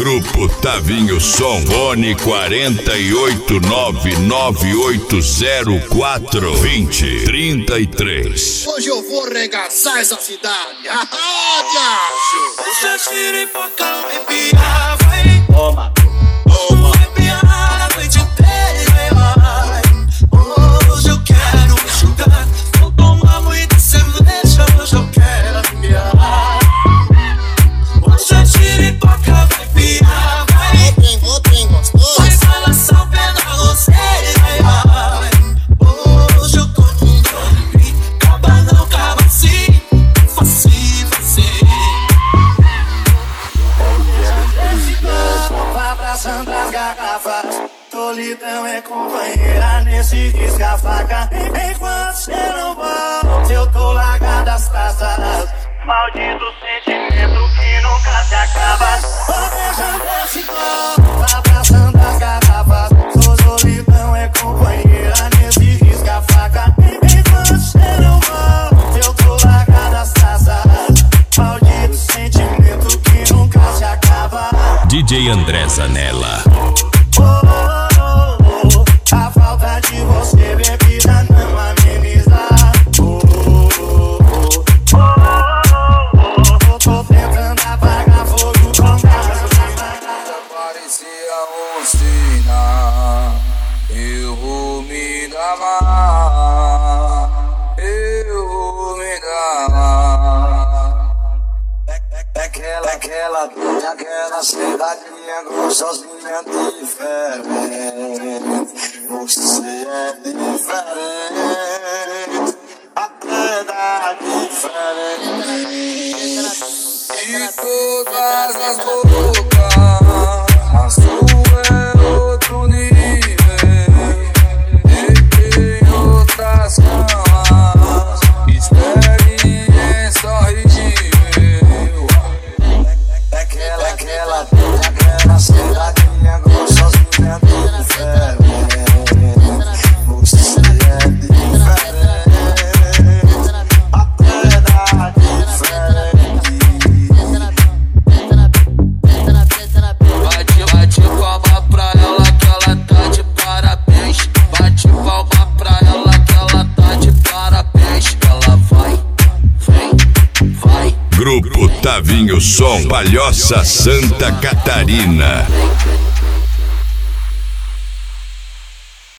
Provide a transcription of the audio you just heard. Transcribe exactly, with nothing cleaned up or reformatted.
Grupo Tavinho Som, fone quatro oito nove nove oito zero quatro dois zero três três. Hoje eu vou regaçar essa cidade. Ah, diacho! Deixa xiripoca me piar, vai. Toma, toma. Vai piar a noite inteira, vai. Hoje eu quero me jogar. Vou tomar muita cerveja, hoje eu quero piar. Hoje a xiripoca vai piar, vai. Tem, tem gostoso. Vai balançar o pé na roseira, vai. Hoje eu tô com dor. Acaba não, acaba assim. Facinho, facinho. Abraçando as garrafas, solidão é companheira nesse risca-faca. Enquanto cê não volta, eu tô largado as taças. Maldito sentimento que nunca se acaba. Tô beijando esse copo, abraçando as garrafas. Sou solidão é companheira nesse risca-faca. Enquanto cê não volta, eu tô largado as taças. Maldito sentimento que nunca se acaba. D J André Zanella. Oh, oh, oh, oh. A falta de você, bebida, não ameniza. Oh, oh, oh, oh, oh, oh. Tô tentando apagar fogo com gasolina. Parecia um sinal. Eu vou me dar mal. Eu vou me dar mal. Aquela, aquela, aquela cidadinha gostosinha diferente. Você é diferente, até da diferente. E todas as bocas, a sua é outro nível. E tem outras camas, experiência horrível. Aquela, aquela, aquela cidadinha gostosinha diferente. Você é diferente, até da diferente. Bate, bate palma pra ela que ela tá de parabéns. Bate palma pra ela que ela tá de parabéns. Ela vai, vem, vai. Grupo Tavinho Som, Palhoça, Santa Catarina.